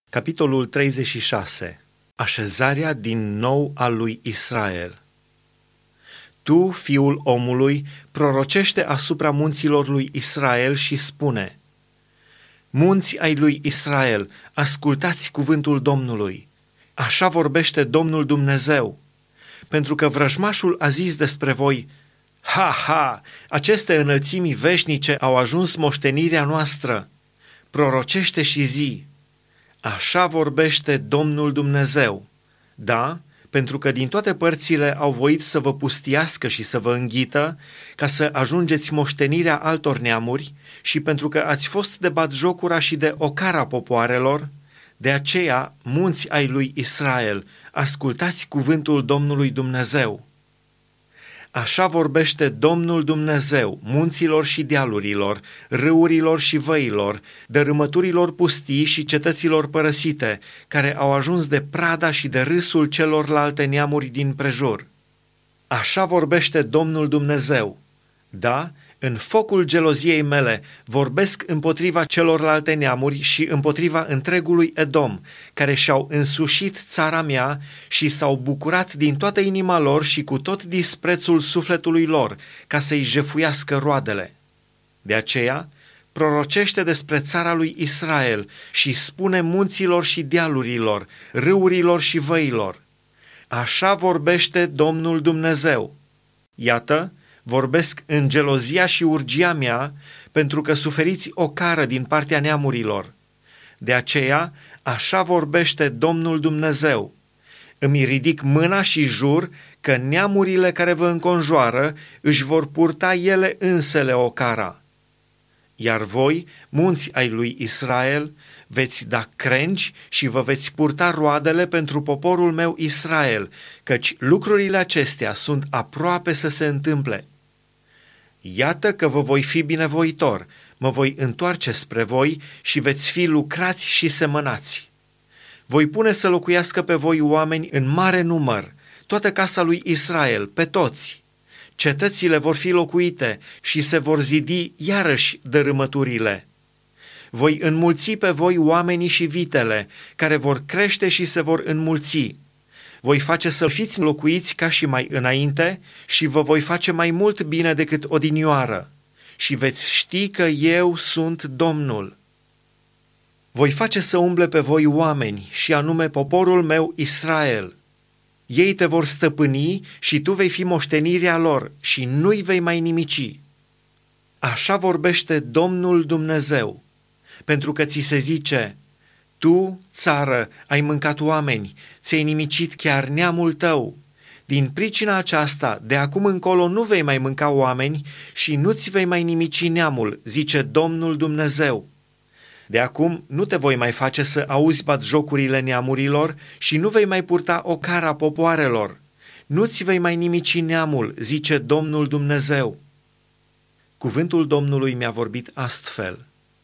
Capitolul 36. Așezarea din nou a lui Israel. Tu, fiul omului, prorocește asupra munților lui Israel și spune: Munți ai lui Israel, ascultați cuvântul Domnului. Așa vorbește Domnul Dumnezeu. Pentru că vrăjmașul a zis despre voi: Ha, ha, aceste înălțimi veșnice au ajuns moștenirea noastră. Prorocește și zi: Așa vorbește Domnul Dumnezeu. Da, pentru că din toate părțile au voit să vă pustiască și să vă înghită, ca să ajungeți moștenirea altor neamuri, și pentru că ați fost de batjocura și de ocara popoarelor, de aceea, munți ai lui Israel, ascultați cuvântul Domnului Dumnezeu. Așa vorbește Domnul Dumnezeu munților și dealurilor, râurilor și văilor, dărâmăturilor pustii și cetăților părăsite, care au ajuns de prada și de râsul celorlalte neamuri din prejur. Așa vorbește Domnul Dumnezeu. Da, în focul geloziei mele vorbesc împotriva celorlalte neamuri și împotriva întregului Edom, care și-au însușit țara mea și s-au bucurat din toată inima lor și cu tot disprețul sufletului lor, ca să-i jefuiască roadele. De aceea, prorocește despre țara lui Israel și spune munților și dealurilor, râurilor și văilor: Așa vorbește Domnul Dumnezeu. Iată, vorbesc în gelozia și urgia mea, pentru că suferiți o cară din partea neamurilor. De aceea, așa vorbește Domnul Dumnezeu. Îmi ridic mâna și jur că neamurile care vă înconjoară își vor purta ele însele o cara. Iar voi, munți ai lui Israel, veți da crengi și vă veți purta roadele pentru poporul meu Israel, căci lucrurile acestea sunt aproape să se întâmple. Iată că vă voi fi binevoitor, mă voi întoarce spre voi și veți fi lucrați și semănați. Voi pune să locuiască pe voi oameni în mare număr, toată casa lui Israel, pe toți. Cetățile vor fi locuite și se vor zidi iarăși dărâmăturile. Voi înmulți pe voi oamenii și vitele, care vor crește și se vor înmulți. Voi face să fiți locuiți ca și mai înainte și vă voi face mai mult bine decât odinioară și veți ști că eu sunt Domnul. Voi face să umble pe voi oameni, și anume poporul meu Israel. Ei te vor stăpâni și tu vei fi moștenirea lor și nu-i vei mai nimici. Așa vorbește Domnul Dumnezeu, pentru că ți se zice: Tu, țară, ai mâncat oameni, ți-ai nimicit chiar neamul tău. Din pricina aceasta, de acum încolo nu vei mai mânca oameni și nu-ți vei mai nimici neamul, zice Domnul Dumnezeu. De acum nu te voi mai face să auzi batjocurile neamurilor și nu vei mai purta ocara popoarelor. Nu-ți vei mai nimici neamul, zice Domnul Dumnezeu. Cuvântul Domnului mi-a vorbit astfel: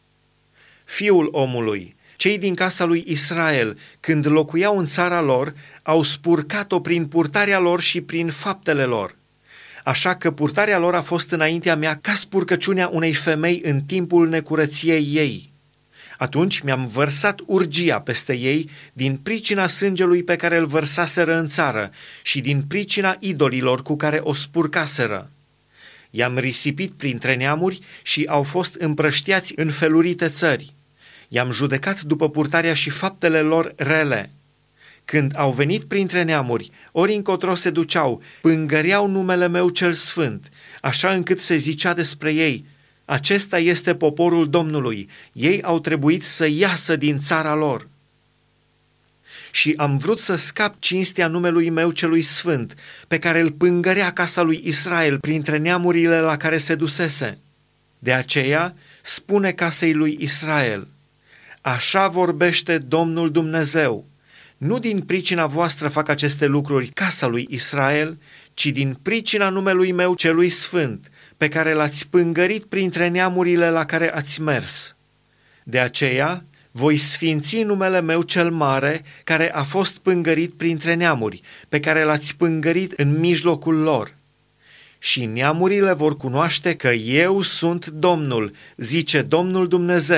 Fiul omului, cei din casa lui Israel, când locuiau în țara lor, au spurcat-o prin purtarea lor și prin faptele lor. Așa că purtarea lor a fost înaintea mea ca spurcăciunea unei femei în timpul necurăției ei. Atunci mi-am vărsat urgia peste ei din pricina sângelui pe care îl vărsaseră în țară și din pricina idolilor cu care o spurcaseră. I-am risipit printre neamuri și au fost împrăștiați în felurite țări. I-am judecat după purtarea și faptele lor rele. Când au venit printre neamuri, ori încotro se duceau, pângăreau numele meu cel sfânt, așa încât se zicea despre ei: Acesta este poporul Domnului, ei au trebuit să iasă din țara lor. Și am vrut să scap cinstea numelui meu celui sfânt, pe care îl pângărea casa lui Israel printre neamurile la care se dusese. De aceea spune casei lui Israel: Așa vorbește Domnul Dumnezeu. Nu din pricina voastră fac aceste lucruri, casa lui Israel, ci din pricina numelui meu celui sfânt, pe care l-ați pângărit printre neamurile la care ați mers. De aceea voi sfinți numele meu cel mare, care a fost pângărit printre neamuri, pe care l-ați pângărit în mijlocul lor. Și neamurile vor cunoaște că eu sunt Domnul, zice Domnul Dumnezeu,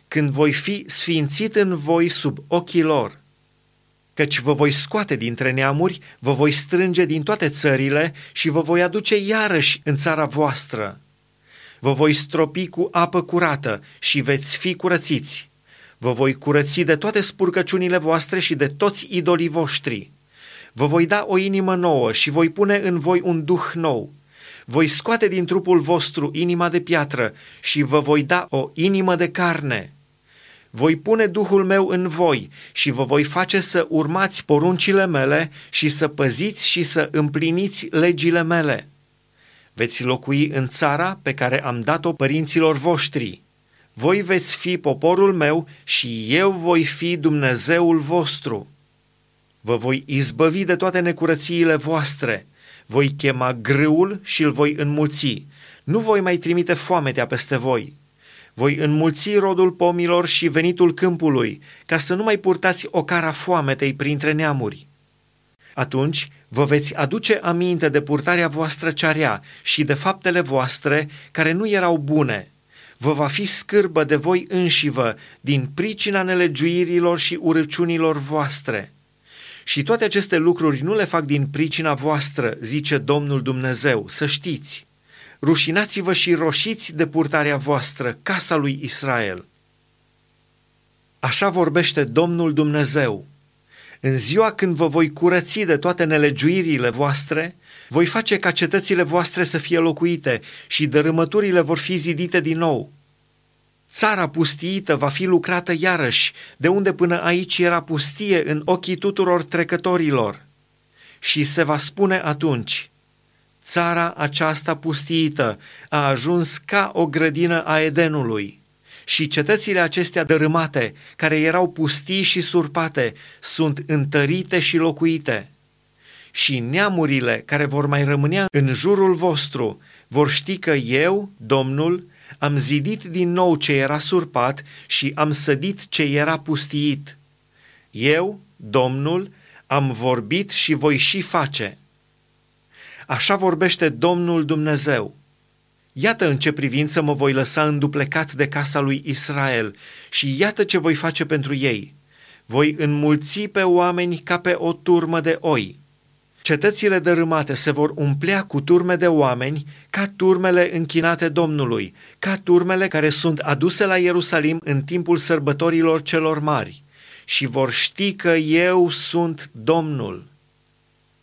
când voi fi sfințit în voi sub ochii lor. Căci vă voi scoate dintre neamuri, vă voi strânge din toate țările și vă voi aduce iarăși în țara voastră. Vă voi stropi cu apă curată și veți fi curățiți. Vă voi curăți de toate spurcăciunile voastre și de toți idolii voștri. Vă voi da o inimă nouă și voi pune în voi un duh nou. Voi scoate din trupul vostru inima de piatră și vă voi da o inimă de carne. Voi pune Duhul meu în voi și vă voi face să urmați poruncile mele și să păziți și să împliniți legile mele. Veți locui în țara pe care am dat-o părinților voștri. Voi veți fi poporul meu și eu voi fi Dumnezeul vostru. Vă voi izbăvi de toate necurățiile voastre. Voi chema grâul și îl voi înmulți. Nu voi mai trimite foametea peste voi. Voi înmulți rodul pomilor și venitul câmpului, ca să nu mai purtați ocara foametei printre neamuri. Atunci vă veți aduce aminte de purtarea voastră cea rea și de faptele voastre care nu erau bune. Vă va fi scârbă de voi înșivă din pricina nelegiuirilor și urăciunilor voastre. Și toate aceste lucruri nu le fac din pricina voastră, zice Domnul Dumnezeu, să știți. Rușinați-vă și roșiți de purtarea voastră, casa lui Israel. Așa vorbește Domnul Dumnezeu. În ziua când vă voi curăți de toate nelegiuirile voastre, voi face ca cetățile voastre să fie locuite și dărâmăturile vor fi zidite din nou. Țara pustiită va fi lucrată iarăși, de unde până aici era pustie în ochii tuturor trecătorilor. Și se va spune atunci: țara aceasta pustiită a ajuns ca o grădină a Edenului și cetățile acestea dărâmate, care erau pustii și surpate, sunt întărite și locuite. Și neamurile care vor mai rămânea în jurul vostru vor ști că eu, Domnul, am zidit din nou ce era surpat și am sădit ce era pustiit. Eu, Domnul, am vorbit și voi și face. Așa vorbește Domnul Dumnezeu. Iată în ce privință mă voi lăsa înduplecat de casa lui Israel și iată ce voi face pentru ei. Voi înmulți pe oameni ca pe o turmă de oi. Cetățile dărâmate se vor umplea cu turme de oameni ca turmele închinate Domnului, ca turmele care sunt aduse la Ierusalim în timpul sărbătorilor celor mari și vor ști că eu sunt Domnul.